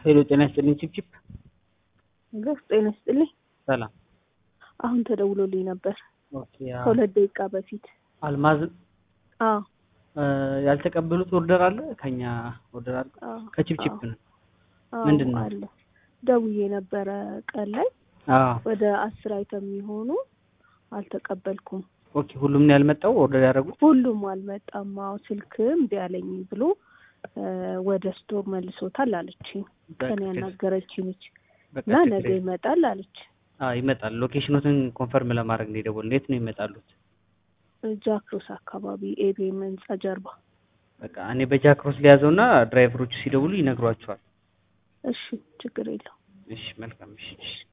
ሄሎ ጤና ይስጥልኝ ቺፕቺፕ ጤና ይስጥልኝ። ሰላም። አሁን ተደውሎልኝ ነበር። ኦኬ ከሁለት ደቂቃ በፊት። አልማዝ አዎ ያልተቀበሉት ኦርደር አለ ከኛ ኦርደር አለ ከቺፕቺፕ ነው። ምንድነው አለ ደውዬ ነበረ ቀን ላይ ወደ 10 አይተም የሚሆኑ አልተቀበልኩም። ኦኬ ሁሉም ነው ያልመጣው ኦርደር ያደረጉት? ሁሉም አልመጣም። አዎ ስልክም ቢያለኝ ብሎ ወደ ስቶር መልሶታል አለችኝ። ከኔ ያናገረችኝ ነች እና ነገ ይመጣል አለች። ይመጣል። ሎኬሽኑን ኮንፈርም ለማድረግ ነው የደወልነው። የት ነው ይመጣሉት? ጃክሮስ አካባቢ ኤቢኤም ህንጻ ጀርባ። በቃ እኔ በጃክሮስ ሊያዘውና ድራይቨሮቹ ሲደውሉ ይነግሯቸዋል። እሺ ችግር የለው። እሺ መልካም እሺ።